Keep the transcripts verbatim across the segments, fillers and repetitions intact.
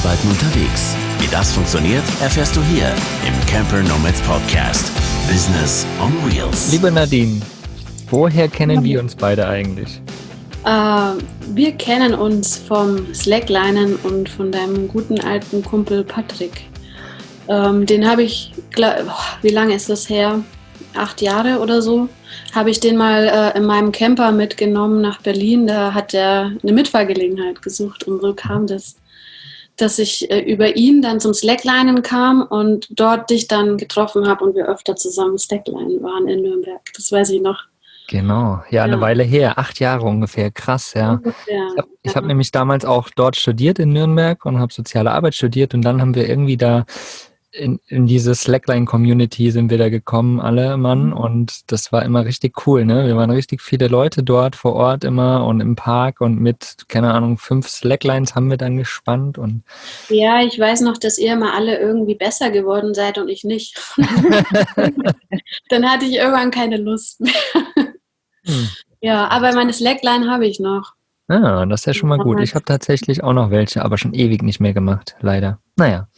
Arbeiten unterwegs. Wie das funktioniert, erfährst du hier im Camper Nomads Podcast. Business on Wheels. Liebe Nadine, woher kennen wir uns beide eigentlich? Uh, wir kennen uns vom Slacklinen und von deinem guten alten Kumpel Patrick. Um, den habe ich, glaub, wie lange ist das her? Acht Jahre oder so. Habe ich den mal uh, in meinem Camper mitgenommen nach Berlin. Da hat er eine Mitfahrgelegenheit gesucht und so kam das, dass ich uh, über ihn dann zum Slacklinen kam und dort dich dann getroffen habe und wir öfter zusammen Slacklinen waren in Nürnberg. Das weiß ich noch. Genau, ja, eine ja. Weile her, acht Jahre ungefähr, krass, ja. Ungefähr, ich habe ja. hab nämlich damals auch dort studiert in Nürnberg und habe soziale Arbeit studiert und dann haben wir irgendwie da in, in diese Slackline-Community sind wir da gekommen, alle Mann, und das war immer richtig cool, ne? Wir waren richtig viele Leute dort vor Ort immer und im Park und mit, keine Ahnung, fünf Slacklines haben wir dann gespannt und ja, ich weiß noch, dass ihr immer alle irgendwie besser geworden seid und ich nicht. Dann hatte ich irgendwann keine Lust mehr. Hm. Ja, aber meine Slackline habe ich noch. Ah, das ist ja schon mal gut. Ich habe tatsächlich auch noch welche, aber schon ewig nicht mehr gemacht, leider. Naja.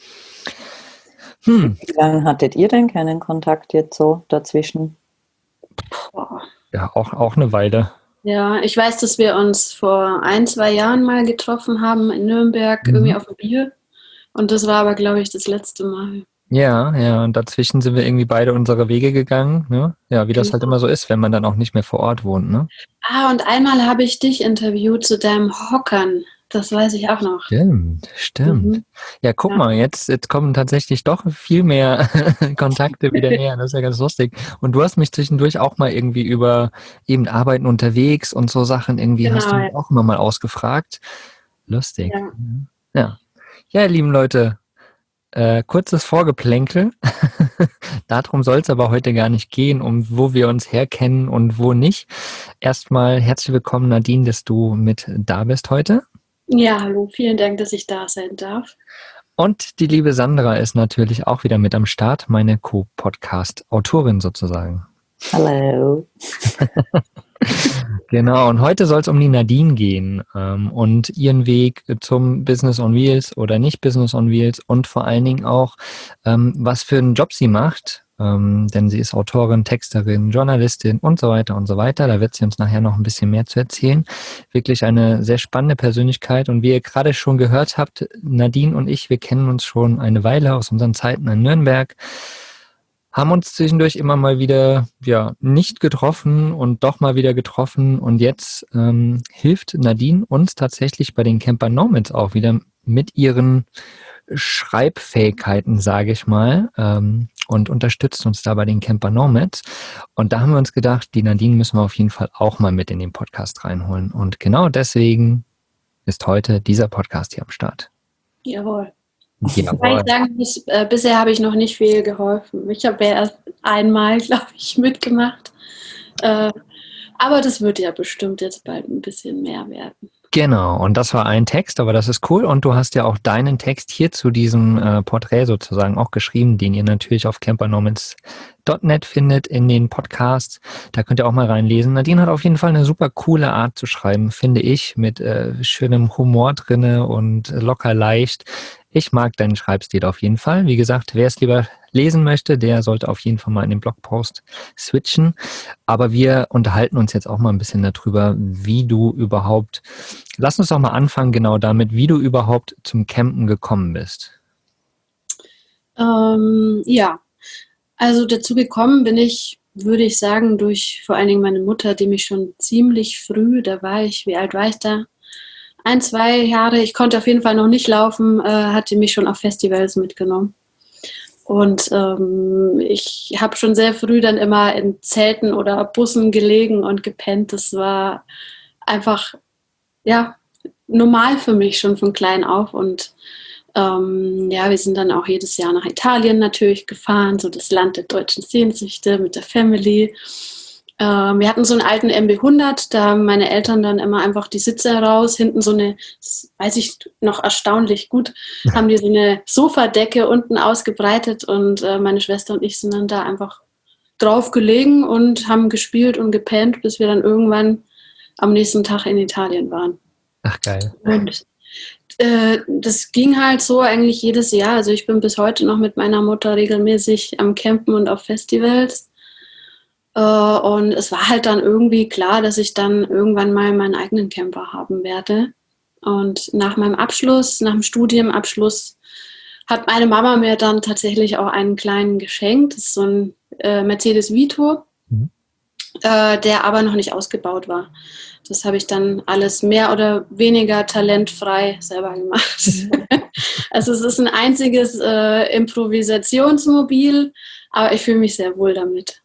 Hm. Wie lange hattet ihr denn keinen Kontakt jetzt so dazwischen? Boah. Ja, auch, auch eine Weile. Ja, ich weiß, dass wir uns vor ein, zwei Jahren mal getroffen haben in Nürnberg, mhm. irgendwie auf dem Bier. Und das war aber, glaube ich, das letzte Mal. Ja, ja, und dazwischen sind wir irgendwie beide unsere Wege gegangen, ne? Ja, wie das genau. halt immer so ist, wenn man dann auch nicht mehr vor Ort wohnt, ne? Ah, und einmal habe ich dich interviewt zu deinem Hockern. Das weiß ich auch noch. Stimmt, stimmt. Mhm. Ja, guck ja. mal, jetzt, jetzt kommen tatsächlich doch viel mehr Kontakte wieder her. Das ist ja ganz lustig. Und du hast mich zwischendurch auch mal irgendwie über eben Arbeiten unterwegs und so Sachen irgendwie genau, hast du mich ja. auch immer mal ausgefragt. Lustig. Ja, ja, ja ihr lieben Leute, Äh, kurzes Vorgeplänkel. Darum soll es aber heute gar nicht gehen, um wo wir uns herkennen und wo nicht. Erstmal herzlich willkommen, Nadine, dass du mit da bist heute. Ja, hallo, vielen Dank, dass ich da sein darf. Und die liebe Sandra ist natürlich auch wieder mit am Start, meine Co-Podcast-Autorin sozusagen. Hallo. Genau, und heute soll es um die Nadine gehen ähm, und ihren Weg zum Business on Wheels oder nicht Business on Wheels und vor allen Dingen auch, ähm, was für einen Job sie macht, ähm, denn sie ist Autorin, Texterin, Journalistin und so weiter und so weiter. Da wird sie uns nachher noch ein bisschen mehr zu erzählen. Wirklich eine sehr spannende Persönlichkeit und wie ihr gerade schon gehört habt, Nadine und ich, wir kennen uns schon eine Weile aus unseren Zeiten in Nürnberg. Haben uns zwischendurch immer mal wieder ja nicht getroffen und doch mal wieder getroffen und jetzt ähm, hilft Nadine uns tatsächlich bei den Camper Nomads auch wieder mit ihren Schreibfähigkeiten, sage ich mal, ähm, und unterstützt uns da bei den Camper Nomads. Und da haben wir uns gedacht, die Nadine müssen wir auf jeden Fall auch mal mit in den Podcast reinholen. Und genau deswegen ist heute dieser Podcast hier am Start. Jawohl. Jawohl. Ich sagen, bis, äh, bisher habe ich noch nicht viel geholfen. Ich habe ja erst einmal, glaube ich, mitgemacht. Äh, aber das wird ja bestimmt jetzt bald ein bisschen mehr werden. Genau, und das war ein Text, aber das ist cool. Und du hast ja auch deinen Text hier zu diesem äh, Porträt sozusagen auch geschrieben, den ihr natürlich auf camper nomads punkt net findet in den Podcasts. Da könnt ihr auch mal reinlesen. Nadine hat auf jeden Fall eine super coole Art zu schreiben, finde ich, mit äh, schönem Humor drinne und locker leicht. Ich mag deinen Schreibstil auf jeden Fall. Wie gesagt, wer es lieber lesen möchte, der sollte auf jeden Fall mal in den Blogpost switchen. Aber wir unterhalten uns jetzt auch mal ein bisschen darüber, wie du überhaupt, lass uns doch mal anfangen genau damit, wie du überhaupt zum Campen gekommen bist. Ähm, ja, also dazu gekommen bin ich, würde ich sagen, durch vor allen Dingen meine Mutter, die mich schon ziemlich früh, da war ich, wie alt war ich da? Ein, zwei Jahre, ich konnte auf jeden Fall noch nicht laufen, äh, hatte mich schon auf Festivals mitgenommen. Und ähm, ich habe schon sehr früh dann immer in Zelten oder Bussen gelegen und gepennt. Das war einfach, ja, normal für mich schon von klein auf. Und ähm, ja, wir sind dann auch jedes Jahr nach Italien natürlich gefahren, so das Land der deutschen Sehnsüchte mit der Family. Ähm, wir hatten so einen alten M B hundert, da haben meine Eltern dann immer einfach die Sitze heraus, hinten so eine, das weiß ich noch erstaunlich gut, haben die so eine Sofadecke unten ausgebreitet und äh, meine Schwester und ich sind dann da einfach drauf gelegen und haben gespielt und gepennt, bis wir dann irgendwann am nächsten Tag in Italien waren. Ach geil. Und Äh, das ging halt so eigentlich jedes Jahr. Also ich bin bis heute noch mit meiner Mutter regelmäßig am Campen und auf Festivals. Äh, und es war halt dann irgendwie klar, dass ich dann irgendwann mal meinen eigenen Camper haben werde. Und nach meinem Abschluss, nach dem Studienabschluss, hat meine Mama mir dann tatsächlich auch einen kleinen geschenkt. Das ist so ein äh, Mercedes Vito, mhm. äh, der aber noch nicht ausgebaut war. Das habe ich dann alles mehr oder weniger talentfrei selber gemacht. Also es ist ein einziges äh, Improvisationsmobil, aber ich fühle mich sehr wohl damit.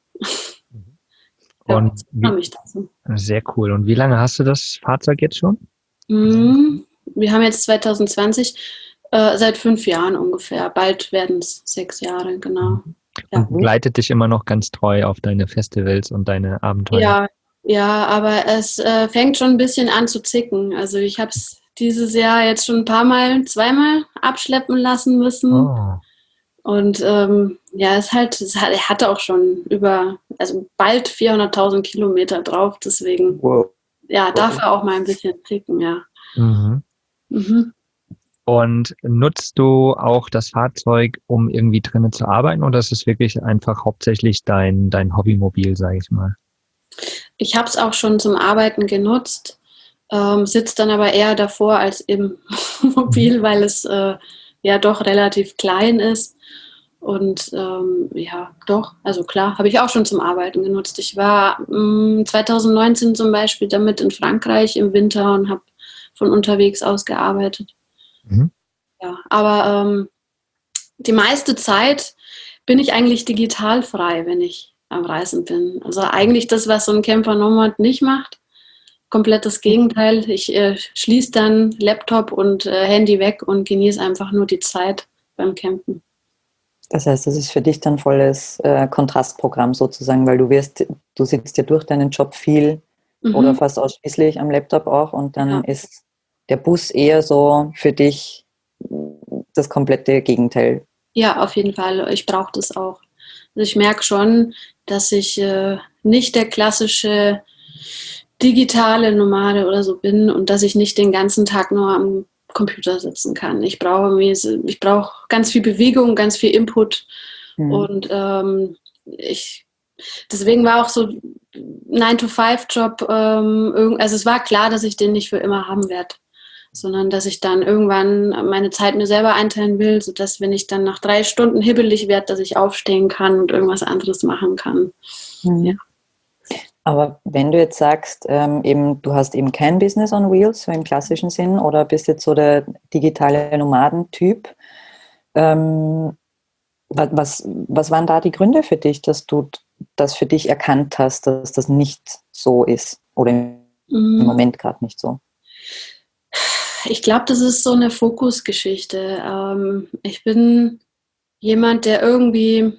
Und ja, wie, dazu. Sehr cool. Und wie lange hast du das Fahrzeug jetzt schon? Mm, wir haben jetzt zwanzig zwanzig, äh, seit fünf Jahren ungefähr. Bald werden es sechs Jahre, genau. Ja. Und begleitet dich immer noch ganz treu auf deine Festivals und deine Abenteuer? Ja, ja, aber es äh, fängt schon ein bisschen an zu zicken. Also ich habe es dieses Jahr jetzt schon ein paar Mal, zweimal abschleppen lassen müssen. Oh. Und ähm, ja, es halt, es hat, er hatte auch schon über, also bald vierhunderttausend Kilometer drauf, deswegen, wow. ja, darf er auch mal ein bisschen zicken, ja. Mhm. Mhm. Und nutzt du auch das Fahrzeug, um irgendwie drinnen zu arbeiten, oder ist es wirklich einfach hauptsächlich dein, dein Hobbymobil, sage ich mal? Ich habe es auch schon zum Arbeiten genutzt, ähm, sitze dann aber eher davor als im Mobil, mhm. weil es äh, ja doch relativ klein ist. Und ähm, ja, doch, also klar, habe ich auch schon zum Arbeiten genutzt. Ich war mh, zwanzig neunzehn zum Beispiel damit in Frankreich im Winter und habe von unterwegs aus gearbeitet. Mhm. Ja, aber ähm, die meiste Zeit bin ich eigentlich digital frei, wenn ich am Reisen bin. Also eigentlich das, was so ein Camper Nomad nicht macht. Komplett das Gegenteil. Ich äh, schließe dann Laptop und äh, Handy weg und genieße einfach nur die Zeit beim Campen. Das heißt, das ist für dich dann volles äh, Kontrastprogramm sozusagen, weil du wirst, du sitzt ja durch deinen Job viel mhm. oder fast ausschließlich am Laptop auch und dann ja. ist der Bus eher so für dich das komplette Gegenteil. Ja, auf jeden Fall. Ich brauche das auch. Also ich merke schon, dass ich äh, nicht der klassische digitale Nomade oder so bin und dass ich nicht den ganzen Tag nur am Computer sitzen kann. Ich brauche ich brauche ganz viel Bewegung, ganz viel Input mhm. und ähm, ich deswegen war auch so nine to five Job, ähm, also es war klar, dass ich den nicht für immer haben werde, sondern dass ich dann irgendwann meine Zeit mir selber einteilen will, sodass, wenn ich dann nach drei Stunden hibbelig werde, dass ich aufstehen kann und irgendwas anderes machen kann. Mhm. Ja. Aber wenn du jetzt sagst, ähm, eben, du hast eben kein Business on Wheels, so im klassischen Sinn, oder bist jetzt so der digitale Nomadentyp, ähm, was, was waren da die Gründe für dich, dass du das für dich erkannt hast, dass das nicht so ist oder im mhm. Moment gerade nicht so? Ich glaube, das ist so eine Fokusgeschichte. Ähm, ich bin jemand, der irgendwie...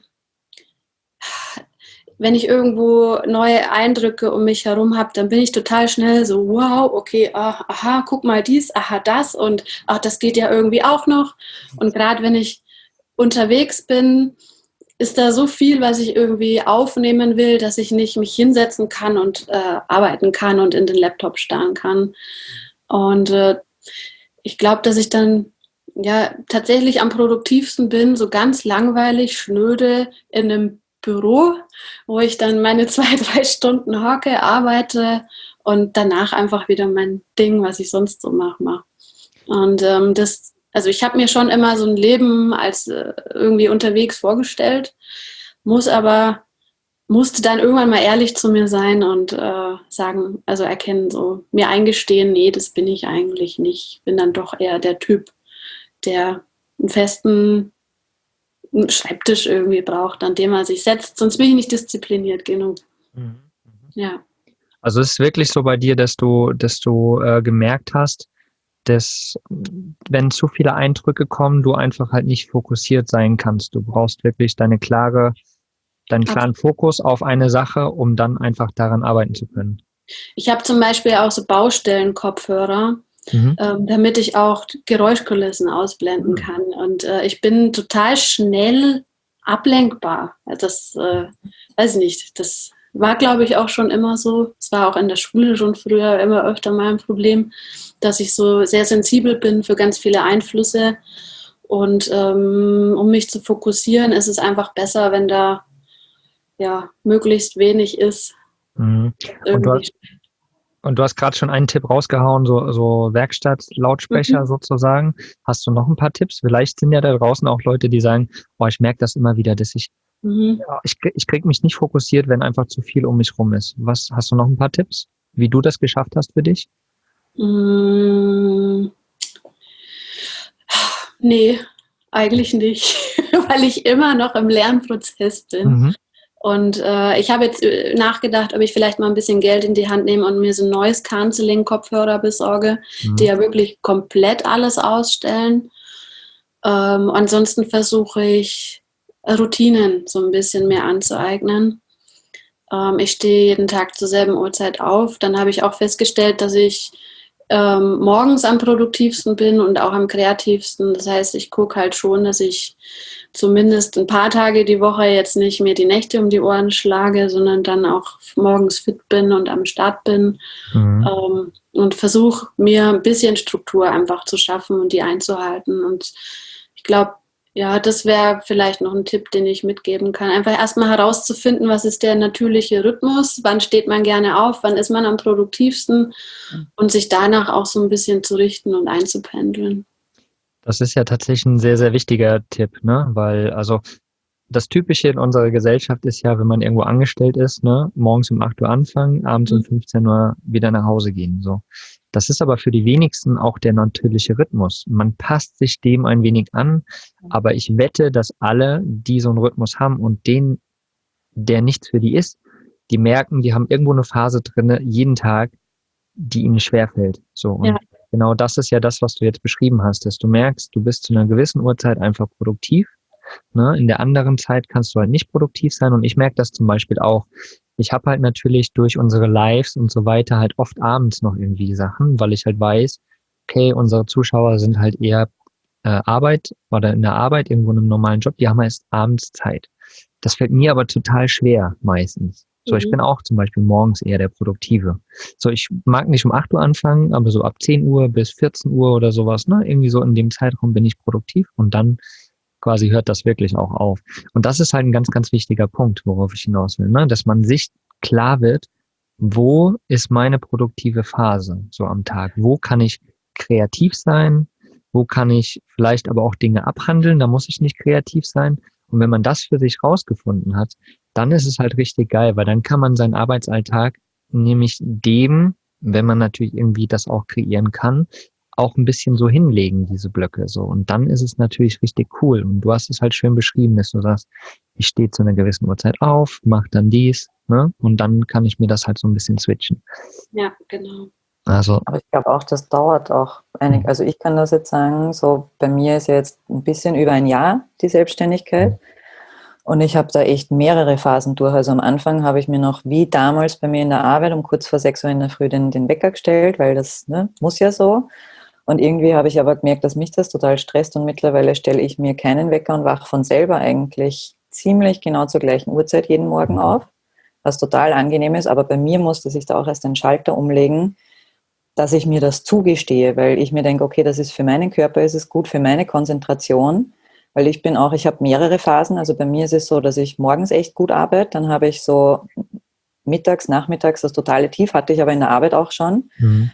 Wenn ich irgendwo neue Eindrücke um mich herum habe, dann bin ich total schnell so, wow, okay, ah, aha, guck mal dies, aha, das und ach, das geht ja irgendwie auch noch. Und gerade wenn ich unterwegs bin, ist da so viel, was ich irgendwie aufnehmen will, dass ich nicht mich hinsetzen kann und äh, arbeiten kann und in den Laptop starren kann. Und äh, ich glaube, dass ich dann ja tatsächlich am produktivsten bin, so ganz langweilig, schnöde in einem Büro, wo ich dann meine zwei, drei Stunden hocke, arbeite und danach einfach wieder mein Ding, was ich sonst so mache, mache. Und ähm, das, also ich habe mir schon immer so ein Leben als äh, irgendwie unterwegs vorgestellt, muss aber, musste dann irgendwann mal ehrlich zu mir sein und äh, sagen, also erkennen, so mir eingestehen, nee, das bin ich eigentlich nicht. Ich bin dann doch eher der Typ, der einen festen einen Schreibtisch irgendwie braucht, an dem er sich setzt, sonst bin ich nicht diszipliniert genug. Mhm. Ja. Also es ist wirklich so bei dir, dass du, dass du äh, gemerkt hast, dass wenn zu viele Eindrücke kommen, du einfach halt nicht fokussiert sein kannst. Du brauchst wirklich deine klare, deinen klaren Absolut. Fokus auf eine Sache, um dann einfach daran arbeiten zu können. Ich habe zum Beispiel auch so Baustellen-Kopfhörer, Mhm. Ähm, damit ich auch Geräuschkulissen ausblenden mhm. kann. Und äh, ich bin total schnell ablenkbar. Das äh, weiß ich nicht. Das war, glaube ich, auch schon immer so. Es war auch in der Schule schon früher immer öfter mal ein Problem, dass ich so sehr sensibel bin für ganz viele Einflüsse. Und ähm, um mich zu fokussieren, ist es einfach besser, wenn da ja möglichst wenig ist. Mhm. Und du hast, und du hast gerade schon einen Tipp rausgehauen, so, so Werkstatt-Lautsprecher Mhm. sozusagen. Hast du noch ein paar Tipps? Vielleicht sind ja da draußen auch Leute, die sagen, boah, ich merke das immer wieder, dass ich, Mhm. ja, ich, krieg- ich krieg mich nicht fokussiert, wenn einfach zu viel um mich rum ist. Was, hast du noch ein paar Tipps, wie du das geschafft hast für dich? Mm, nee, eigentlich nicht, weil ich immer noch im Lernprozess bin. Mhm. Und äh, ich habe jetzt äh, nachgedacht, ob ich vielleicht mal ein bisschen Geld in die Hand nehme und mir so ein neues Counseling-Kopfhörer besorge, die Mhm. ja wirklich komplett alles ausstellen. Ähm, ansonsten versuche ich Routinen so ein bisschen mehr anzueignen. Ähm, ich stehe jeden Tag zur selben Uhrzeit auf. Dann habe ich auch festgestellt, dass ich ähm, morgens am produktivsten bin und auch am kreativsten. Das heißt, ich gucke halt schon, dass ich zumindest ein paar Tage die Woche jetzt nicht mir die Nächte um die Ohren schlage, sondern dann auch morgens fit bin und am Start bin. Mhm. Ähm, und versuche mir ein bisschen Struktur einfach zu schaffen und die einzuhalten. Und ich glaube, ja, das wäre vielleicht noch ein Tipp, den ich mitgeben kann. Einfach erstmal herauszufinden, was ist der natürliche Rhythmus, wann steht man gerne auf, wann ist man am produktivsten und sich danach auch so ein bisschen zu richten und einzupendeln. Das ist ja tatsächlich ein sehr, sehr wichtiger Tipp, ne? Weil, also das Typische in unserer Gesellschaft ist ja, wenn man irgendwo angestellt ist, ne, morgens um acht Uhr anfangen, abends um Mhm. fünfzehn Uhr wieder nach Hause gehen. So. Das ist aber für die wenigsten auch der natürliche Rhythmus. Man passt sich dem ein wenig an, aber ich wette, dass alle, die so einen Rhythmus haben und den, der nichts für die ist, die merken, die haben irgendwo eine Phase drinne, jeden Tag, die ihnen schwerfällt. So. Ja. Und genau das ist ja das, was du jetzt beschrieben hast, dass du merkst, du bist zu einer gewissen Uhrzeit einfach produktiv. Ne? In der anderen Zeit kannst du halt nicht produktiv sein und ich merke das zum Beispiel auch. Ich habe halt natürlich durch unsere Lives und so weiter halt oft abends noch irgendwie Sachen, weil ich halt weiß, okay, unsere Zuschauer sind halt eher äh, Arbeit oder in der Arbeit, irgendwo in einem normalen Job, die haben erst abends Zeit. Das fällt mir aber total schwer meistens. So, ich bin Mhm. auch zum Beispiel morgens eher der Produktive. So, ich mag nicht um acht Uhr anfangen, aber so ab zehn Uhr bis vierzehn Uhr oder sowas, ne, irgendwie so in dem Zeitraum bin ich produktiv und dann quasi hört das wirklich auch auf. Und das ist halt ein ganz, ganz wichtiger Punkt, worauf ich hinaus will, ne? Dass man sich klar wird, wo ist meine produktive Phase so am Tag? Wo kann ich kreativ sein? Wo kann ich vielleicht aber auch Dinge abhandeln? Da muss ich nicht kreativ sein. Und wenn man das für sich rausgefunden hat, dann ist es halt richtig geil, weil dann kann man seinen Arbeitsalltag nämlich dem, wenn man natürlich irgendwie das auch kreieren kann, auch ein bisschen so hinlegen, diese Blöcke so. Und dann ist es natürlich richtig cool. Und du hast es halt schön beschrieben, dass du sagst, ich stehe zu einer gewissen Uhrzeit auf, mache dann dies, ne? Und dann kann ich mir das halt so ein bisschen switchen. Ja, genau. Also, Aber ich glaube auch, das dauert auch einig. Also ich kann das jetzt sagen, so bei mir ist jetzt ein bisschen über ein Jahr die Selbstständigkeit. Und ich habe da echt mehrere Phasen durch. Also am Anfang habe ich mir noch, wie damals bei mir in der Arbeit, um kurz vor sechs Uhr in der Früh den, den Wecker gestellt, weil das ne, muss ja so. Und irgendwie habe ich aber gemerkt, dass mich das total stresst und mittlerweile stelle ich mir keinen Wecker und wache von selber eigentlich ziemlich genau zur gleichen Uhrzeit jeden Morgen auf, was total angenehm ist. Aber bei mir musste sich da auch erst ein Schalter umlegen, dass ich mir das zugestehe, weil ich mir denke, okay, das ist für meinen Körper, ist es gut für meine Konzentration, weil ich bin auch, ich habe mehrere Phasen. Also bei mir ist es so, dass ich morgens echt gut arbeite, dann habe ich so mittags, nachmittags das totale Tief, hatte ich aber in der Arbeit auch schon. mhm.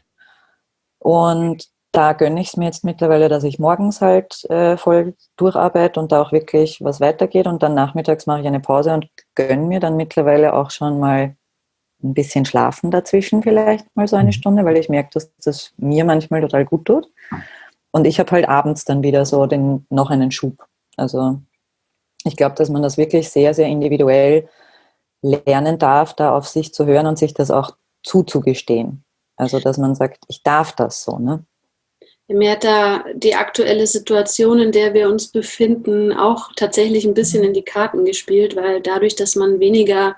Und da gönne ich es mir jetzt mittlerweile, dass ich morgens halt äh, voll durcharbeite und da auch wirklich was weitergeht und dann nachmittags mache ich eine Pause und gönne mir dann mittlerweile auch schon mal ein bisschen schlafen dazwischen vielleicht mal so eine Stunde, weil ich merke, dass das mir manchmal total gut tut. Und ich habe halt abends dann wieder so den, noch einen Schub. Also ich glaube, dass man das wirklich sehr, sehr individuell lernen darf, da auf sich zu hören und sich das auch zuzugestehen. Also dass man sagt, ich darf das so, ne? Mir hat da die aktuelle Situation, in der wir uns befinden, auch tatsächlich ein bisschen in die Karten gespielt, weil dadurch, dass man weniger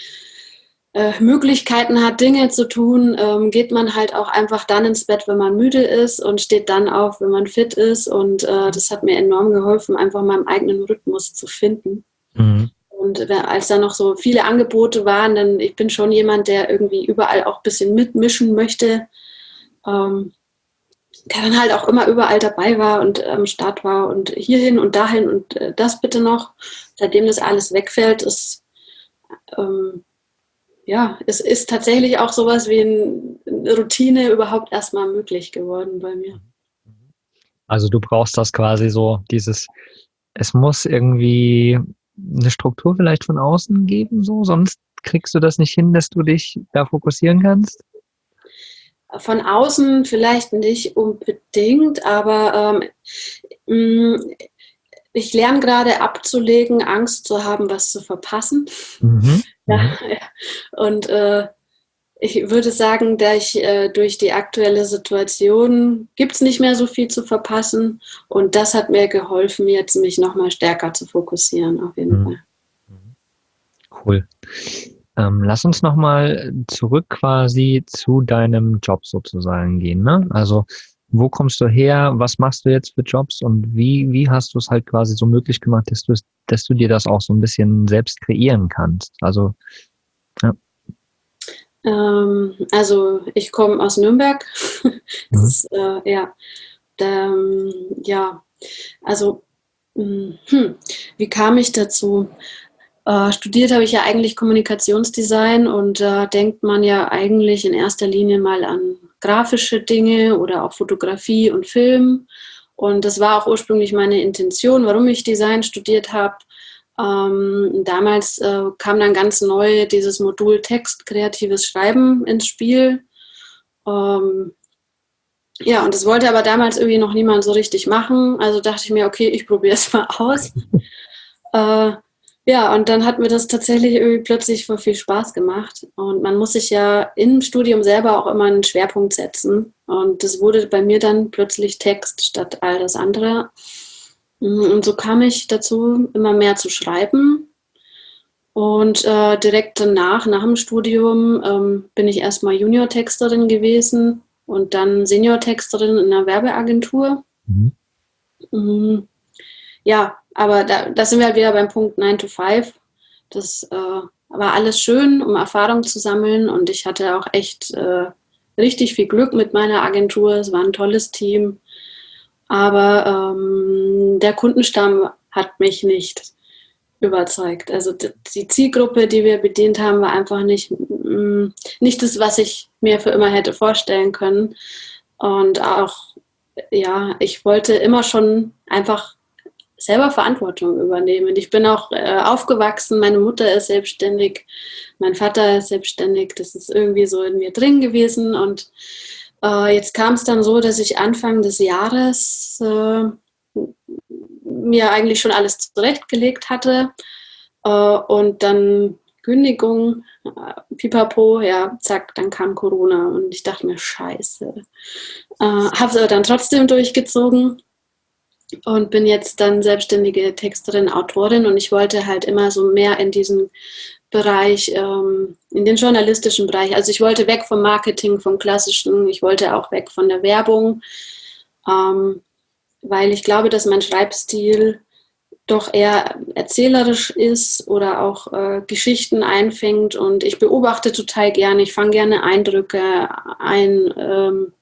äh, Möglichkeiten hat, Dinge zu tun, ähm, geht man halt auch einfach dann ins Bett, wenn man müde ist und steht dann auf, wenn man fit ist. Und äh, das hat mir enorm geholfen, einfach meinen eigenen Rhythmus zu finden. Mhm. Und als da noch so viele Angebote waren, dann, ich bin schon jemand, der irgendwie überall auch ein bisschen mitmischen möchte, ähm, der dann halt auch immer überall dabei war und am Start war und hierhin und dahin und äh, das bitte noch. Seitdem das alles wegfällt, ist, ähm, ja, es ist tatsächlich auch sowas wie eine Routine überhaupt erstmal möglich geworden bei mir. Also du brauchst das quasi so, dieses, es muss irgendwie eine Struktur vielleicht von außen geben, so, sonst kriegst du das nicht hin, dass du dich da fokussieren kannst? Von außen vielleicht nicht unbedingt, aber ähm, ich lerne gerade abzulegen, Angst zu haben, was zu verpassen. Mhm. Ja, und äh, ich würde sagen, da ich äh, durch die aktuelle Situation gibt es nicht mehr so viel zu verpassen und das hat mir geholfen, jetzt mich nochmal stärker zu fokussieren, auf jeden Mhm. Fall. Cool. Ähm, lass uns nochmal zurück quasi zu deinem Job sozusagen gehen, ne? Also wo kommst du her, was machst du jetzt für Jobs und wie, wie hast du es halt quasi so möglich gemacht, dass du, dass du dir das auch so ein bisschen selbst kreieren kannst? Also, ja. Ähm, also ich komme aus Nürnberg. Das Mhm. ist, äh, ja, ähm, ja, also hm, wie kam ich dazu? Äh, studiert habe ich ja eigentlich Kommunikationsdesign und da äh, denkt man ja eigentlich in erster Linie mal an grafische Dinge oder auch Fotografie und Film. Und das war auch ursprünglich meine Intention, warum ich Design studiert habe. Ähm, damals äh, kam dann ganz neu dieses Modul Text, kreatives Schreiben ins Spiel. Ähm, ja, und das wollte aber damals irgendwie noch niemand so richtig machen. Also dachte ich mir, okay, ich probiere es mal aus. äh, ja, und dann hat mir das tatsächlich irgendwie plötzlich voll viel Spaß gemacht. Und man muss sich ja im Studium selber auch immer einen Schwerpunkt setzen. Und das wurde bei mir dann plötzlich Text statt all das andere. Und so kam ich dazu, immer mehr zu schreiben. Und äh, direkt danach, nach dem Studium, ähm, bin ich erstmal Junior-Texterin gewesen und dann Senior-Texterin in einer Werbeagentur. Mhm. Mhm. Ja, aber da, da sind wir halt wieder beim Punkt nine to five. Das äh, war alles schön, um Erfahrung zu sammeln und ich hatte auch echt äh, richtig viel Glück mit meiner Agentur. Es war ein tolles Team, aber ähm, der Kundenstamm hat mich nicht überzeugt. Also die Zielgruppe, die wir bedient haben, war einfach nicht, nicht das, was ich mir für immer hätte vorstellen können. Und auch, ja, ich wollte immer schon einfach selber Verantwortung übernehmen. Ich bin auch äh, aufgewachsen, meine Mutter ist selbstständig, mein Vater ist selbstständig, das ist irgendwie so in mir drin gewesen. Und äh, jetzt kam es dann so, dass ich Anfang des Jahres äh, mir eigentlich schon alles zurechtgelegt hatte äh, und dann Kündigung, äh, pipapo, ja, zack, dann kam Corona und ich dachte mir, scheiße. Äh, habe es aber dann trotzdem durchgezogen und bin jetzt dann selbstständige Texterin, Autorin und ich wollte halt immer so mehr in diesen Bereich, ähm, in den journalistischen Bereich. Also ich wollte weg vom Marketing, vom Klassischen, ich wollte auch weg von der Werbung, ähm, weil ich glaube, dass mein Schreibstil doch eher erzählerisch ist oder auch äh, Geschichten einfängt und ich beobachte total gerne, ich fange gerne Eindrücke ein. Ähm,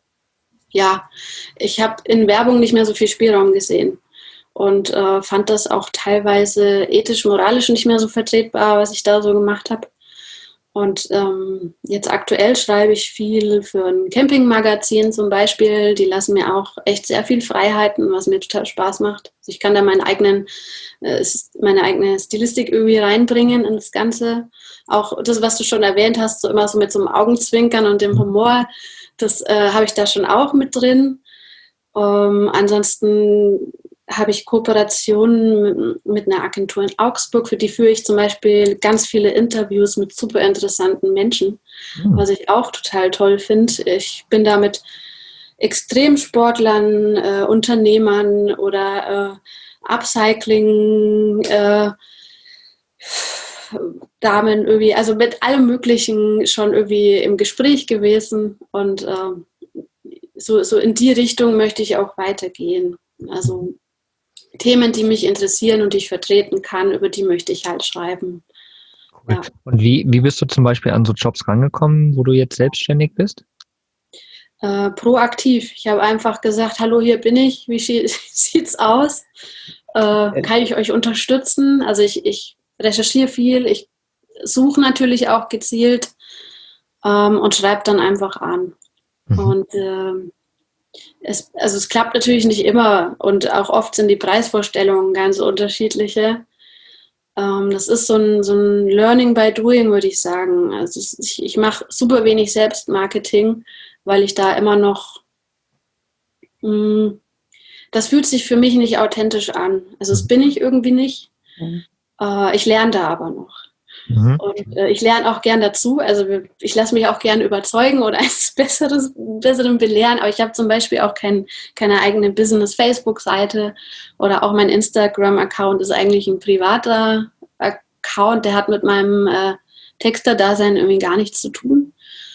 ja, ich habe in Werbung nicht mehr so viel Spielraum gesehen und äh, fand das auch teilweise ethisch, moralisch nicht mehr so vertretbar, was ich da so gemacht habe. Und ähm, jetzt aktuell schreibe ich viel für ein Campingmagazin zum Beispiel. Die lassen mir auch echt sehr viel Freiheiten, was mir total Spaß macht. Also ich kann da meinen eigenen, äh, meine eigene Stilistik irgendwie reinbringen in das Ganze. Auch das, was du schon erwähnt hast, so immer so mit so einem Augenzwinkern und dem Humor, das äh, habe ich da schon auch mit drin. Ähm, ansonsten habe ich Kooperationen mit, mit einer Agentur in Augsburg, für die führe ich zum Beispiel ganz viele Interviews mit super interessanten Menschen, mhm. was ich auch total toll finde. Ich bin da mit Extremsportlern, äh, Unternehmern oder äh, Upcycling äh, Damen irgendwie, also mit allem Möglichen schon irgendwie im Gespräch gewesen und äh, so, so in die Richtung möchte ich auch weitergehen. Also Themen, die mich interessieren und die ich vertreten kann, über die möchte ich halt schreiben. Cool. Ja. Und wie, wie bist du zum Beispiel an so Jobs rangekommen, wo du jetzt selbstständig bist? Äh, proaktiv. Ich habe einfach gesagt, hallo, hier bin ich, wie sieht's aus? Äh, kann ich euch unterstützen? Also ich, ich recherchiere viel, ich suche natürlich auch gezielt ähm, und schreibe dann einfach an. Mhm. Und äh, es, also es klappt natürlich nicht immer und auch oft sind die Preisvorstellungen ganz unterschiedliche. Ähm, das ist so ein, so ein Learning by Doing, würde ich sagen. Also ich, ich mache super wenig Selbstmarketing, weil ich da immer noch mh, das fühlt sich für mich nicht authentisch an. Also das bin ich irgendwie nicht. Mhm. Äh, ich lerne da aber noch. Mhm. Und äh, ich lerne auch gern dazu. Also ich lasse mich auch gern überzeugen oder eines Besseres, Besseren belehren. Aber ich habe zum Beispiel auch kein, keine eigene Business-Facebook-Seite oder auch mein Instagram-Account ist eigentlich ein privater Account. Der hat mit meinem äh, Texter-Dasein irgendwie gar nichts zu tun.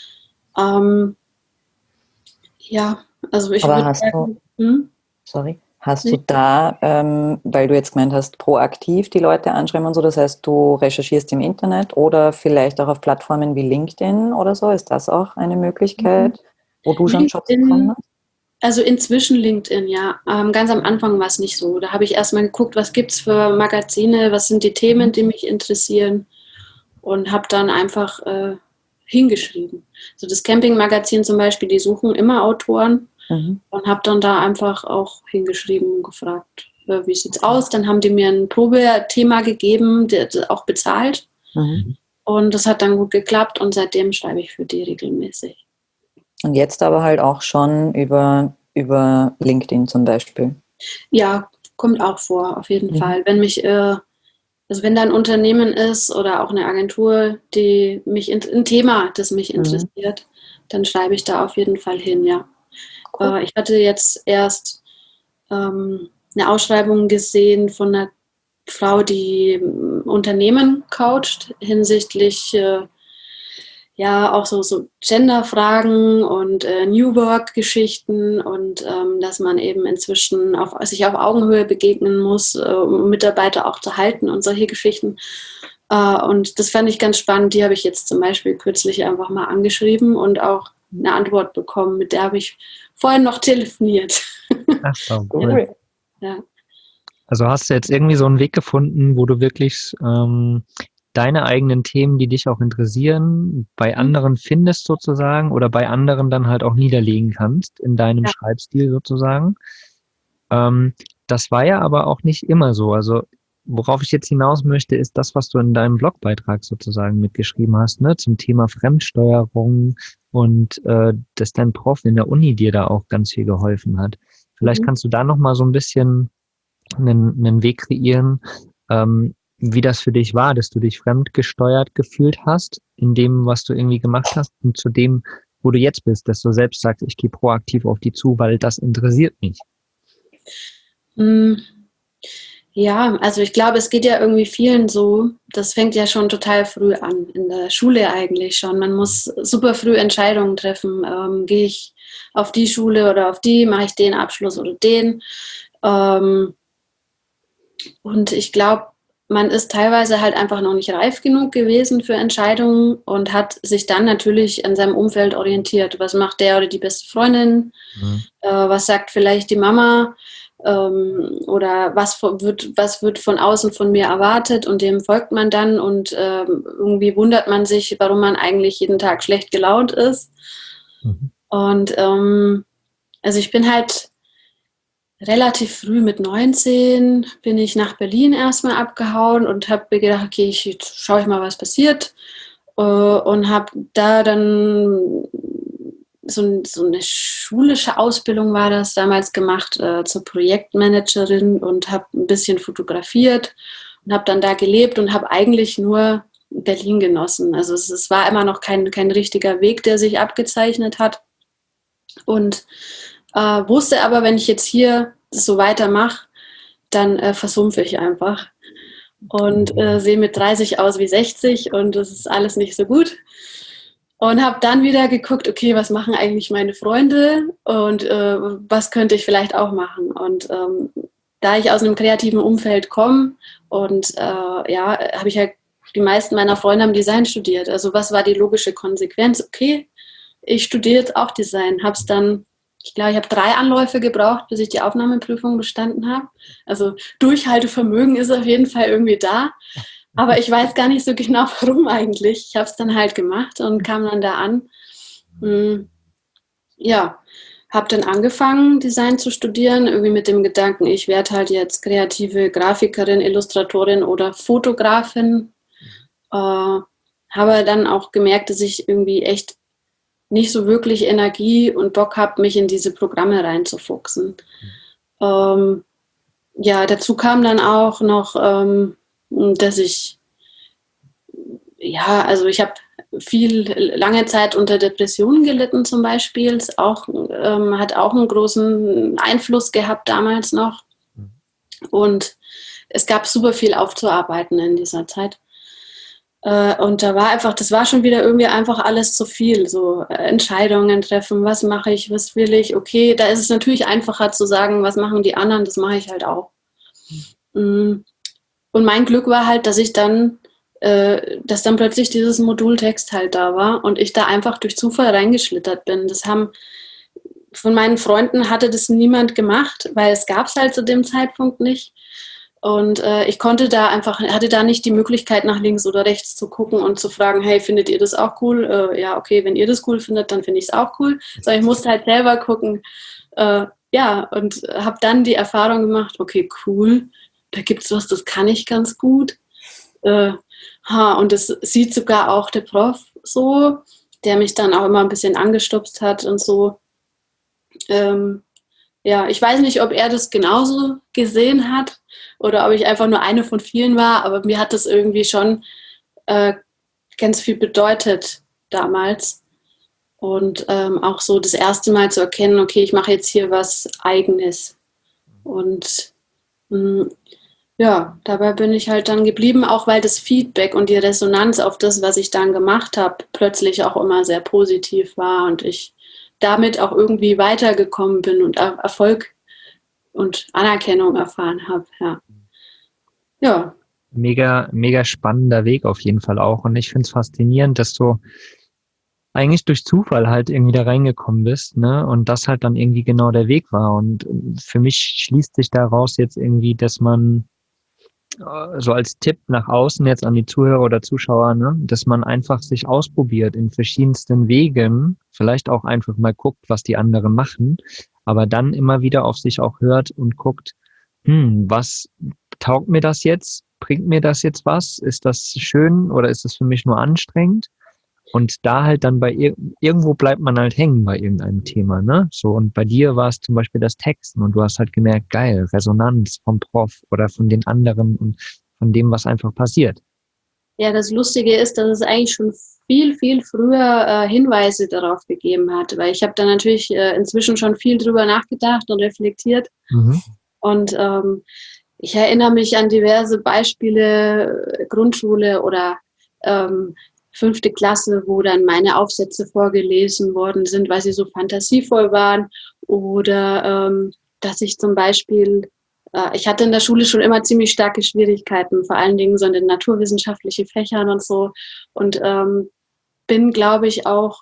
Ähm, ja, also ich aber würde hast sagen... Du hm? Sorry. Hast du da, ähm, weil du jetzt gemeint hast, proaktiv die Leute anschreiben und so, das heißt, du recherchierst im Internet oder vielleicht auch auf Plattformen wie LinkedIn oder so, ist das auch eine Möglichkeit, wo du schon Jobs bekommen hast? Also inzwischen LinkedIn, ja. Ähm, ganz am Anfang war es nicht so. Da habe ich erstmal geguckt, was gibt es für Magazine, was sind die Themen, die mich interessieren und habe dann einfach äh, hingeschrieben. So das Camping-Magazin zum Beispiel, die suchen immer Autoren. Mhm. Und habe dann da einfach auch hingeschrieben und gefragt, äh, wie sieht's aus? Dann haben die mir ein Probethema gegeben, das auch bezahlt. Mhm. Und das hat dann gut geklappt und seitdem schreibe ich für die regelmäßig. Und jetzt aber halt auch schon über, über LinkedIn zum Beispiel? Ja, kommt auch vor, auf jeden mhm. Fall. Wenn mich, äh, also wenn da ein Unternehmen ist oder auch eine Agentur, die mich, ein Thema, das mich interessiert, mhm. dann schreibe ich da auf jeden Fall hin, ja. Cool. Ich hatte jetzt erst ähm, eine Ausschreibung gesehen von einer Frau, die Unternehmen coacht hinsichtlich äh, ja auch so, so Gender-Fragen und äh, New Work-Geschichten und ähm, dass man eben inzwischen auf, sich auf Augenhöhe begegnen muss, äh, um Mitarbeiter auch zu halten und solche Geschichten. Äh, und das fand ich ganz spannend. Die habe ich jetzt zum Beispiel kürzlich einfach mal angeschrieben und auch eine Antwort bekommen, mit der habe ich vorhin noch telefoniert. Ach so, cool. Ja. Also hast du jetzt irgendwie so einen Weg gefunden, wo du wirklich ähm, deine eigenen Themen, die dich auch interessieren, bei anderen findest sozusagen oder bei anderen dann halt auch niederlegen kannst in deinem ja. Schreibstil sozusagen. Ähm, das war ja aber auch nicht immer so. Also worauf ich jetzt hinaus möchte, ist das, was du in deinem Blogbeitrag sozusagen mitgeschrieben hast, ne, zum Thema Fremdsteuerung und äh, dass dein Prof in der Uni dir da auch ganz viel geholfen hat. Vielleicht mhm. kannst du da nochmal so ein bisschen einen, einen Weg kreieren, ähm, wie das für dich war, dass du dich fremdgesteuert gefühlt hast in dem, was du irgendwie gemacht hast und zu dem, wo du jetzt bist, dass du selbst sagst, ich gehe proaktiv auf die zu, weil das interessiert mich. Mhm. Ja, also ich glaube, es geht ja irgendwie vielen so, das fängt ja schon total früh an, in der Schule eigentlich schon. Man muss super früh Entscheidungen treffen. Ähm, gehe ich auf die Schule oder auf die, mache ich den Abschluss oder den? Ähm, und ich glaube, man ist teilweise halt einfach noch nicht reif genug gewesen für Entscheidungen und hat sich dann natürlich an seinem Umfeld orientiert. Was macht der oder die beste Freundin? Mhm. Äh, was sagt vielleicht die Mama? Oder was wird, was wird von außen von mir erwartet und dem folgt man dann und ähm, irgendwie wundert man sich, warum man eigentlich jeden Tag schlecht gelaunt ist. Mhm. Und ähm, also ich bin halt relativ früh mit neunzehn bin ich nach Berlin erstmal abgehauen und habe mir gedacht, okay, ich schaue ich mal, was passiert äh, und habe da dann So, so eine schulische Ausbildung war das damals gemacht äh, zur Projektmanagerin und habe ein bisschen fotografiert und habe dann da gelebt und habe eigentlich nur Berlin genossen. Also es, es war immer noch kein, kein richtiger Weg, der sich abgezeichnet hat und äh, wusste aber, wenn ich jetzt hier das so weitermache, dann äh, versumpfe ich einfach und äh, sehe mit dreißig aus wie sechzig und das ist alles nicht so gut. Und habe dann wieder geguckt, okay, was machen eigentlich meine Freunde und äh, was könnte ich vielleicht auch machen. Und ähm, da ich aus einem kreativen Umfeld komme und äh, ja, habe ich halt, die meisten meiner Freunde haben Design studiert. Also was war die logische Konsequenz? Okay, ich studiere jetzt auch Design. Habe es dann, ich glaube, ich habe drei Anläufe gebraucht, bis ich die Aufnahmeprüfung bestanden habe. Also Durchhaltevermögen ist auf jeden Fall irgendwie da. Aber ich weiß gar nicht so genau, warum eigentlich. Ich habe es dann halt gemacht und kam dann da an. Hm, ja, habe dann angefangen, Design zu studieren, irgendwie mit dem Gedanken, ich werde halt jetzt kreative Grafikerin, Illustratorin oder Fotografin. Äh, habe dann auch gemerkt, dass ich irgendwie echt nicht so wirklich Energie und Bock habe, mich in diese Programme reinzufuchsen. Ähm, ja, dazu kam dann auch noch, ähm, dass ich, ja, also ich habe viel lange Zeit unter Depressionen gelitten zum Beispiel. Es auch, ähm, hat auch einen großen Einfluss gehabt damals noch. Und es gab super viel aufzuarbeiten in dieser Zeit. Äh, und da war einfach, das war schon wieder irgendwie einfach alles zu viel. So äh, Entscheidungen treffen, was mache ich, was will ich. Okay, da ist es natürlich einfacher zu sagen, was machen die anderen, das mache ich halt auch. Mhm. Und mein Glück war halt, dass ich dann dass dann plötzlich dieses Modul Text halt da war und ich da einfach durch Zufall reingeschlittert bin. Das haben von meinen Freunden hatte das niemand gemacht, weil es gab es halt zu dem Zeitpunkt nicht. Und äh, ich konnte da einfach, hatte da nicht die Möglichkeit, nach links oder rechts zu gucken und zu fragen, hey, findet ihr das auch cool? Äh, ja, okay, wenn ihr das cool findet, dann finde ich es auch cool. So, ich musste halt selber gucken. Äh, ja, und habe dann die Erfahrung gemacht, okay, cool, da gibt es was, das kann ich ganz gut. Äh, Ha, und das sieht sogar auch der Prof so, der mich dann auch immer ein bisschen angestupst hat und so. Ähm, ja, ich weiß nicht, ob er das genauso gesehen hat oder ob ich einfach nur eine von vielen war, aber mir hat das irgendwie schon äh, ganz viel bedeutet damals. Und ähm, auch so das erste Mal zu erkennen, okay, ich mache jetzt hier was Eigenes. Und mh, ja, dabei bin ich halt dann geblieben, auch weil das Feedback und die Resonanz auf das, was ich dann gemacht habe, plötzlich auch immer sehr positiv war und ich damit auch irgendwie weitergekommen bin und Erfolg und Anerkennung erfahren habe. Ja. Ja. Mega, mega spannender Weg auf jeden Fall auch. Und ich finde es faszinierend, dass du eigentlich durch Zufall halt irgendwie da reingekommen bist, ne? Und das halt dann irgendwie genau der Weg war. Und für mich schließt sich daraus jetzt irgendwie, dass man so als Tipp nach außen jetzt an die Zuhörer oder Zuschauer, ne, dass man einfach sich ausprobiert in verschiedensten Wegen, vielleicht auch einfach mal guckt, was die anderen machen, aber dann immer wieder auf sich auch hört und guckt, hm, was taugt mir das jetzt? Bringt mir das jetzt was? Ist das schön oder ist das für mich nur anstrengend? Und da halt dann bei ir- irgendwo bleibt man halt hängen bei irgendeinem Thema, ne? So, und bei dir war es zum Beispiel das Texten und du hast halt gemerkt, geil, Resonanz vom Prof oder von den anderen und von dem, was einfach passiert. Ja, das Lustige ist, dass es eigentlich schon viel, viel früher äh, Hinweise darauf gegeben hat, weil ich habe da natürlich äh, inzwischen schon viel drüber nachgedacht und reflektiert. Mhm. Und ähm, ich erinnere mich an diverse Beispiele, äh, Grundschule oder ähm, fünfte Klasse, wo dann meine Aufsätze vorgelesen worden sind, weil sie so fantasievoll waren. Oder ähm, dass ich zum Beispiel, äh, ich hatte in der Schule schon immer ziemlich starke Schwierigkeiten, vor allen Dingen so in den naturwissenschaftlichen Fächern und so. Und ähm, bin, glaube ich, auch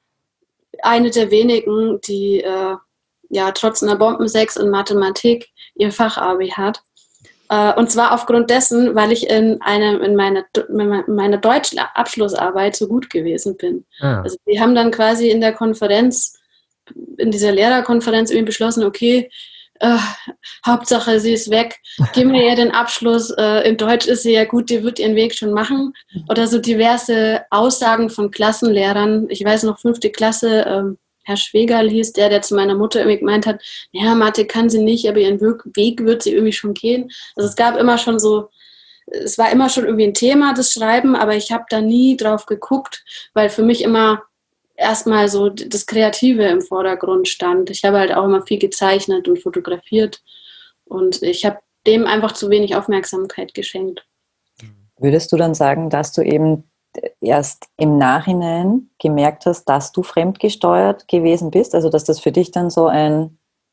eine der wenigen, die äh, ja trotz einer Bombensechs in Mathematik ihr Fachabi hat. Und zwar aufgrund dessen, weil ich in, einem, in meiner, in meiner Deutsch-Abschlussarbeit so gut gewesen bin. Ah. Also wir haben dann quasi in der Konferenz, in dieser Lehrerkonferenz irgendwie beschlossen, okay, äh, Hauptsache sie ist weg, geben wir ihr den Abschluss, äh, in Deutsch ist sie ja gut, die wird ihren Weg schon machen. Oder so diverse Aussagen von Klassenlehrern, ich weiß noch, fünfte Klasse, ähm, Herr Schwegerl hieß der, der zu meiner Mutter irgendwie gemeint hat, ja, Mathe kann sie nicht, aber ihren Weg wird sie irgendwie schon gehen. Also es gab immer schon so, es war immer schon irgendwie ein Thema, das Schreiben, aber ich habe da nie drauf geguckt, weil für mich immer erstmal so das Kreative im Vordergrund stand. Ich habe halt auch immer viel gezeichnet und fotografiert und ich habe dem einfach zu wenig Aufmerksamkeit geschenkt. Würdest du dann sagen, dass du eben erst im Nachhinein gemerkt hast, dass du fremdgesteuert gewesen bist? Also dass das für dich dann so ein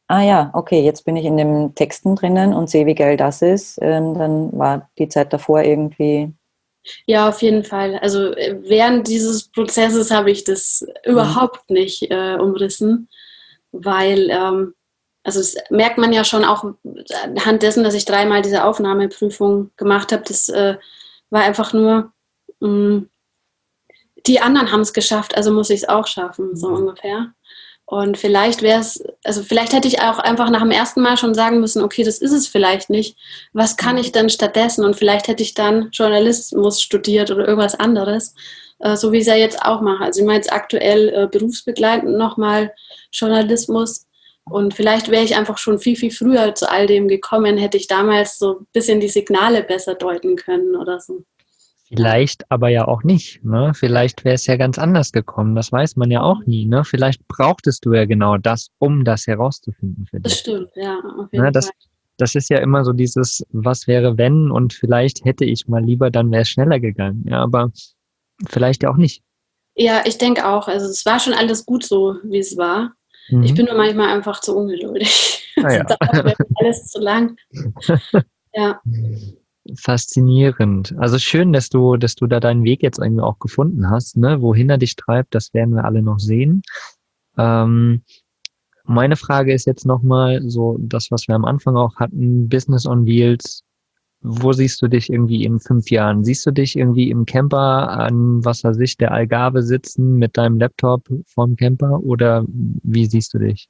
Ah ja, okay, jetzt bin ich in den Texten drinnen und sehe, wie geil das ist. Ähm, dann war die Zeit davor irgendwie. Ja, auf jeden Fall. Also äh, während dieses Prozesses habe ich das Mhm. überhaupt nicht äh, umrissen, weil, ähm, also das merkt man ja schon auch anhand dessen, dass ich dreimal diese Aufnahmeprüfung gemacht habe. Das äh, war einfach nur, mh, die anderen haben es geschafft, also muss ich es auch schaffen, so ungefähr. Und vielleicht wäre es, also vielleicht hätte ich auch einfach nach dem ersten Mal schon sagen müssen, okay, das ist es vielleicht nicht. Was kann ich denn stattdessen? Und vielleicht hätte ich dann Journalismus studiert oder irgendwas anderes, äh, so wie ich es ja jetzt auch mache. Also ich mache jetzt aktuell äh, berufsbegleitend nochmal Journalismus. Und vielleicht wäre ich einfach schon viel, viel früher zu all dem gekommen, hätte ich damals so ein bisschen die Signale besser deuten können oder so. Ja. Vielleicht aber ja auch nicht, ne? Vielleicht wäre es ja ganz anders gekommen. Das weiß man ja auch nie, ne? Vielleicht brauchtest du ja genau das, um das herauszufinden für Das dich. stimmt, ja, auf Ne? jeden Fall. Das, das ist ja immer so dieses, was wäre wenn und vielleicht hätte ich mal lieber, dann wäre es schneller gegangen. Ja, aber vielleicht ja auch nicht. Ja, ich denke auch. Also es war schon alles gut so, wie es war. Ich Mhm. bin nur manchmal einfach zu ungeduldig. Es Naja. dauert mir alles zu lang. Ja, Faszinierend. Also schön, dass du, dass du da deinen Weg jetzt irgendwie auch gefunden hast, ne? Wohin er dich treibt, das werden wir alle noch sehen. Ähm, meine Frage ist jetzt nochmal so das, was wir am Anfang auch hatten, Business on Wheels. Wo siehst du dich irgendwie in fünf Jahren? Siehst du dich irgendwie im Camper an, was weiß ich, der Algarve sitzen mit deinem Laptop vorm Camper oder wie siehst du dich?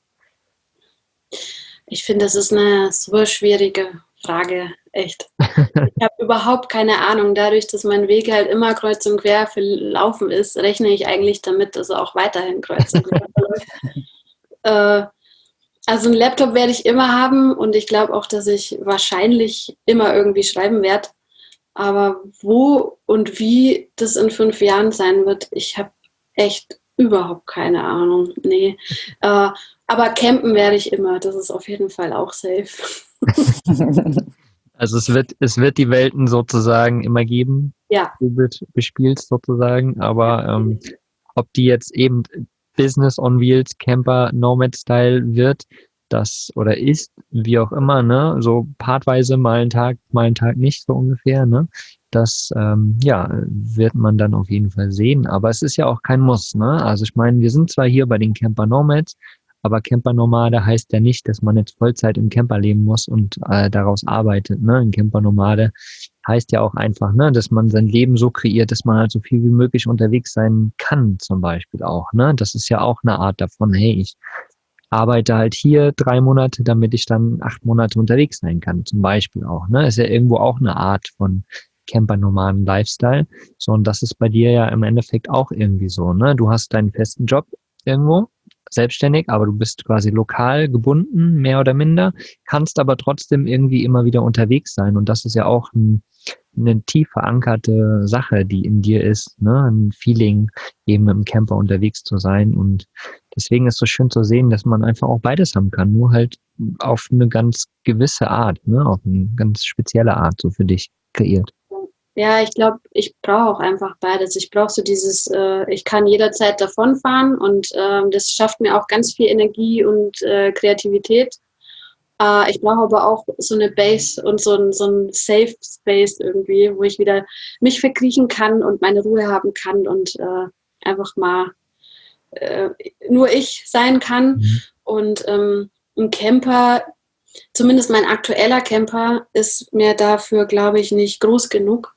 ich finde, das ist eine super schwierige Frage, echt. Ich habe überhaupt keine Ahnung. Dadurch, dass mein Weg halt immer kreuz und quer verlaufen ist, rechne ich eigentlich damit, dass er auch weiterhin kreuz und quer verläuft. Äh, also einen Laptop werde ich immer haben und ich glaube auch, dass ich wahrscheinlich immer irgendwie schreiben werde. Aber wo und wie das in fünf Jahren sein wird, ich habe echt überhaupt keine Ahnung. Nee. Äh, aber campen werde ich immer. Das ist auf jeden Fall auch safe. Also es wird, es wird die Welten sozusagen immer geben, Ja, du wird bespielst sozusagen, aber ähm, ob die jetzt eben Business on Wheels, Camper, Nomad-Style wird, das oder ist, wie auch immer, ne, so partweise mal einen Tag, mal einen Tag nicht, so ungefähr, ne, das, ähm, ja, wird man dann auf jeden Fall sehen, aber es ist ja auch kein Muss, ne, also ich meine, wir sind zwar hier bei den Camper Nomads, aber Camper-Nomade heißt ja nicht, dass man jetzt Vollzeit im Camper leben muss und äh, daraus arbeitet, ne, ein Camper-Nomade heißt ja auch einfach, ne, dass man sein Leben so kreiert, dass man halt so viel wie möglich unterwegs sein kann, zum Beispiel auch, ne? Das ist ja auch eine Art davon, hey, ich arbeite halt hier drei Monate, damit ich dann acht Monate unterwegs sein kann, zum Beispiel auch, ne? Ist ja irgendwo auch eine Art von Camper-Nomaden Lifestyle. So, und das ist bei dir ja im Endeffekt auch irgendwie so, ne? Du hast deinen festen Job irgendwo, selbstständig, aber du bist quasi lokal gebunden, mehr oder minder, kannst aber trotzdem irgendwie immer wieder unterwegs sein. Und das ist ja auch ein, eine tief verankerte Sache, die in dir ist, ne? Ein Feeling, eben im Camper unterwegs zu sein. Und deswegen ist es so schön zu sehen, dass man einfach auch beides haben kann, nur halt auf eine ganz gewisse Art, ne? Auf eine ganz spezielle Art, so für dich kreiert. ja, ich glaube, ich brauche auch einfach beides. Ich brauche so dieses, äh, ich kann jederzeit davonfahren und ähm, das schafft mir auch ganz viel Energie und äh, Kreativität. Äh, ich brauche aber auch so eine Base und so ein, so ein Safe Space irgendwie, wo ich wieder mich verkriechen kann und meine Ruhe haben kann und äh, einfach mal äh, nur ich sein kann. Mhm. Und ähm, ein Camper, zumindest mein aktueller Camper, ist mir dafür, glaube ich, nicht groß genug.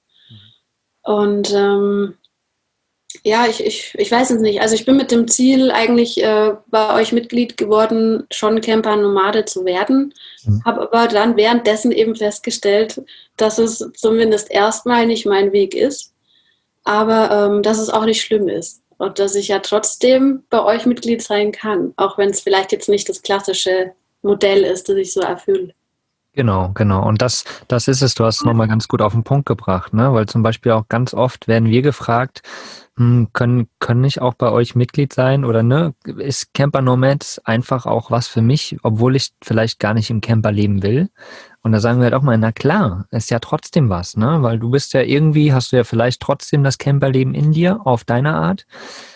Und ähm, ja, ich, ich, ich weiß es nicht. Also ich bin mit dem Ziel eigentlich äh, bei euch Mitglied geworden, schon Camper-Nomade zu werden. Mhm. Habe aber dann währenddessen eben festgestellt, dass es zumindest erstmal nicht mein Weg ist, aber ähm, dass es auch nicht schlimm ist. Und dass ich ja trotzdem bei euch Mitglied sein kann, auch wenn es vielleicht jetzt nicht das klassische Modell ist, das ich so erfülle. Genau, genau. Und das, das ist es. Du hast es nochmal ganz gut auf den Punkt gebracht, ne? Weil zum Beispiel auch ganz oft werden wir gefragt, hm, können, können ich auch bei euch Mitglied sein oder ne? Ist Camper Nomads einfach auch was für mich, obwohl ich vielleicht gar nicht im Camper leben will? Und da sagen wir halt auch mal, na klar, ist ja trotzdem was, ne? Weil du bist ja irgendwie, hast du ja vielleicht trotzdem das Camperleben in dir auf deine Art.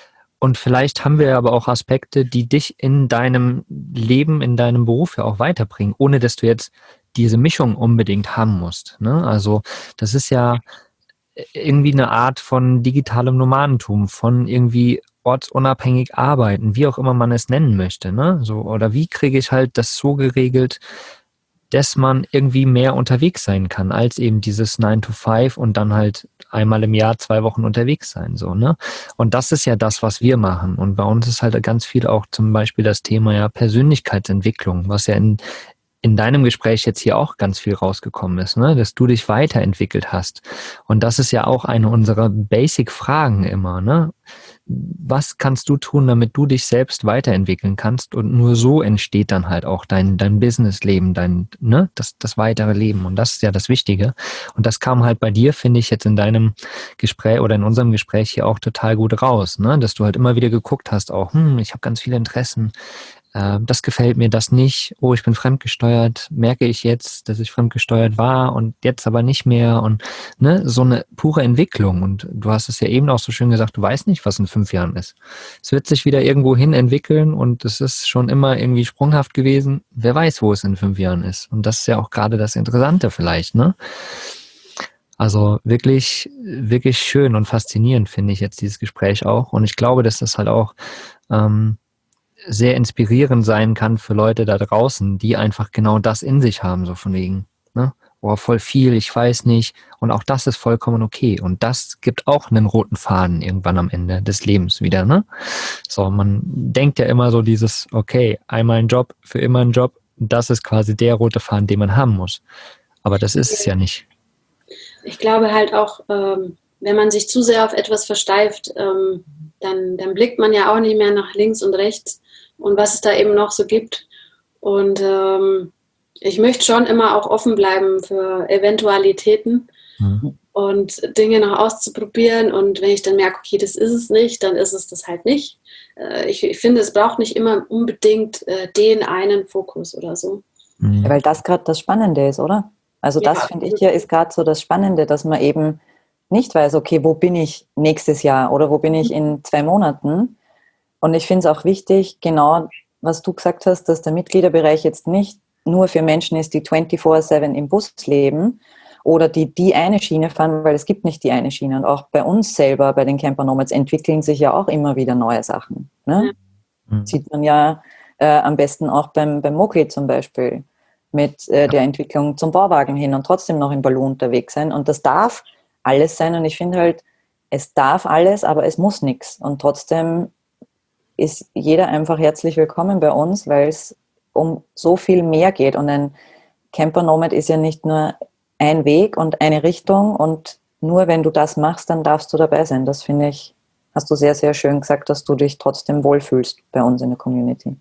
und vielleicht haben wir aber auch Aspekte, die dich in deinem Leben, in deinem Beruf ja auch weiterbringen, ohne dass du jetzt diese Mischung unbedingt haben musst. Ne? Also das ist ja irgendwie eine Art von digitalem Nomadentum, von irgendwie ortsunabhängig arbeiten, wie auch immer man es nennen möchte. Ne? So, oder wie kriege ich halt das so geregelt, dass man irgendwie mehr unterwegs sein kann, als eben dieses nine to five und dann halt einmal im Jahr zwei Wochen unterwegs sein. So, ne? Und das ist ja das, was wir machen. Und bei uns ist halt ganz viel auch zum Beispiel das Thema ja Persönlichkeitsentwicklung, was ja in, in deinem Gespräch jetzt hier auch ganz viel rausgekommen ist, ne? Dass du dich weiterentwickelt hast. Und das ist ja auch eine unserer Basic-Fragen immer, ne? Was kannst du tun, damit du dich selbst weiterentwickeln kannst? Und nur so entsteht dann halt auch dein, dein Businessleben, dein, ne, das, das weitere Leben. Und das ist ja das Wichtige. Und das kam halt bei dir, finde ich, jetzt in deinem Gespräch oder in unserem Gespräch hier auch total gut raus, ne? Dass du halt immer wieder geguckt hast, auch, hm, ich habe ganz viele Interessen. Das gefällt mir, das nicht. Oh, ich bin fremdgesteuert. Merke ich jetzt, dass ich fremdgesteuert war und jetzt aber nicht mehr. Und ne, so eine pure Entwicklung. Und du hast es ja eben auch so schön gesagt, du weißt nicht, was in fünf Jahren ist. Es wird sich wieder irgendwo hin entwickeln und es ist schon immer irgendwie sprunghaft gewesen. Wer weiß, wo es in fünf Jahren ist. Und das ist ja auch gerade das Interessante vielleicht, ne? Also wirklich, wirklich schön und faszinierend finde ich jetzt dieses Gespräch auch. Und ich glaube, dass das halt auch ähm, sehr inspirierend sein kann für Leute da draußen, die einfach genau das in sich haben, so von wegen, ne? Oh, voll viel, ich weiß nicht. Und auch das ist vollkommen okay. Und das gibt auch einen roten Faden irgendwann am Ende des Lebens wieder, ne? So, man denkt ja immer so dieses, okay, einmal ein Job, für immer ein Job, das ist quasi der rote Faden, den man haben muss. Aber das ist es ja nicht. Ich glaube halt auch, ähm, wenn man sich zu sehr auf etwas versteift, ähm, dann, dann blickt man ja auch nicht mehr nach links und rechts und was es da eben noch so gibt. Und ähm, ich möchte schon immer auch offen bleiben für Eventualitäten mhm. und Dinge noch auszuprobieren. Und wenn ich dann merke, okay, das ist es nicht, dann ist es das halt nicht. Äh, ich, ich finde, es braucht nicht immer unbedingt äh, den einen Fokus oder so. Mhm. Weil das gerade das Spannende ist, oder? Also das ja, finde ich ja ist gerade so das Spannende, dass man eben nicht weiß, okay, wo bin ich nächstes Jahr oder wo bin ich in zwei Monaten? Und ich finde es auch wichtig, genau, was du gesagt hast, dass der Mitgliederbereich jetzt nicht nur für Menschen ist, die vierundzwanzig sieben im Bus leben oder die die eine Schiene fahren, weil es gibt nicht die eine Schiene. Und auch bei uns selber, bei den Camper Nomads, entwickeln sich ja auch immer wieder neue Sachen. Ne? Mhm. Sieht man ja äh, am besten auch beim, beim Moki zum Beispiel mit äh, der Entwicklung zum Bauwagen hin und trotzdem noch im Ballon unterwegs sein. Und das darf alles sein. Und ich finde halt, es darf alles, aber es muss nichts. Und trotzdem ist jeder einfach herzlich willkommen bei uns, weil es um so viel mehr geht. Und ein Camper Nomad ist ja nicht nur ein Weg und eine Richtung. Und nur wenn du das machst, dann darfst du dabei sein. Das finde ich, hast du sehr, sehr schön gesagt, dass du dich trotzdem wohlfühlst bei uns in der Community.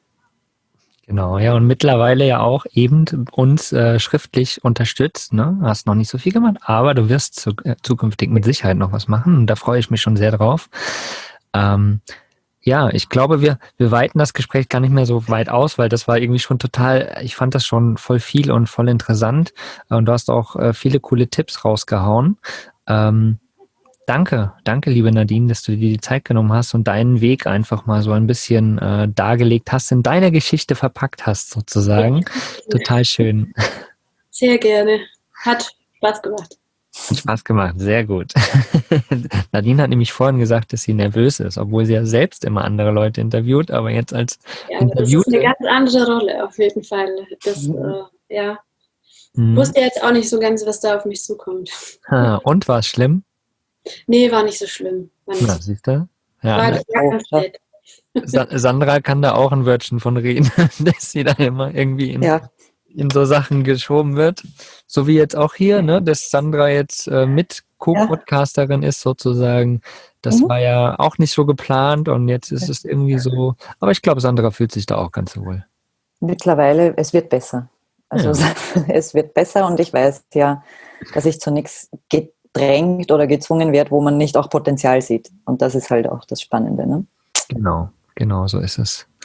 Genau, ja, und mittlerweile ja auch eben uns äh, schriftlich unterstützt, ne? Hast noch nicht so viel gemacht, aber du wirst zu, äh, zukünftig mit Sicherheit noch was machen und da freue ich mich schon sehr drauf. Ähm, ja, ich glaube, wir, wir weiten das Gespräch gar nicht mehr so weit aus, weil das war irgendwie schon total, ich fand das schon voll viel und voll interessant und du hast auch äh, viele coole Tipps rausgehauen. Ähm, Danke, danke, liebe Nadine, dass du dir die Zeit genommen hast und deinen Weg einfach mal so ein bisschen äh, dargelegt hast, in deiner Geschichte verpackt hast, sozusagen. Total schön. Sehr gerne. Hat Spaß gemacht. Hat Spaß gemacht, sehr gut. Nadine hat nämlich vorhin gesagt, dass sie nervös ist, obwohl sie ja selbst immer andere Leute interviewt, aber jetzt als ja, Interviewte. Das ist eine ganz andere Rolle auf jeden Fall. Das, mhm. äh, ja. Mhm. Ich wusste jetzt auch nicht so ganz, was da auf mich zukommt. Ha, und war es schlimm? Nee, war nicht so schlimm. War nicht Na, so siehst du? Ja, war ne? oh, Sa- Sandra kann da auch ein Wörtchen von reden, dass sie da immer irgendwie in, ja. in so Sachen geschoben wird. So wie jetzt auch hier, ne, dass Sandra jetzt äh, mit Co-Podcasterin ist sozusagen. Das mhm. war ja auch nicht so geplant und jetzt ist es irgendwie so. Aber ich glaube, Sandra fühlt sich da auch ganz wohl. Mittlerweile, es wird besser. Also ja. Es wird besser und ich weiß ja, dass ich zu nichts geht. drängt oder gezwungen wird, wo man nicht auch Potenzial sieht. Und das ist halt auch das Spannende. Ne? Genau, genau, so ist es.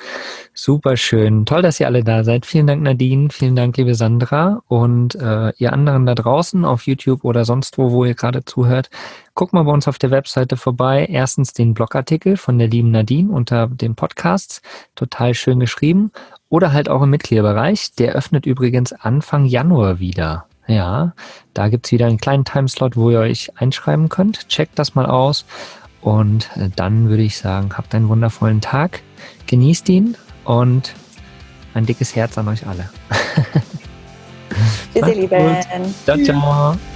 Super schön. Toll, dass ihr alle da seid. Vielen Dank, Nadine. Vielen Dank, liebe Sandra. Und äh, ihr anderen da draußen auf YouTube oder sonst wo, wo ihr gerade zuhört, guckt mal bei uns auf der Webseite vorbei. Erstens den Blogartikel von der lieben Nadine unter dem Podcast. Total schön geschrieben. Oder halt auch im Mitgliederbereich. Der öffnet übrigens Anfang Januar wieder. Ja, da gibt es wieder einen kleinen Timeslot, wo ihr euch einschreiben könnt. Checkt das mal aus. Und äh, dann würde ich sagen, habt einen wundervollen Tag. Genießt ihn. Und ein dickes Herz an euch alle. Tschüss, ihr Lieben. Ciao, ciao.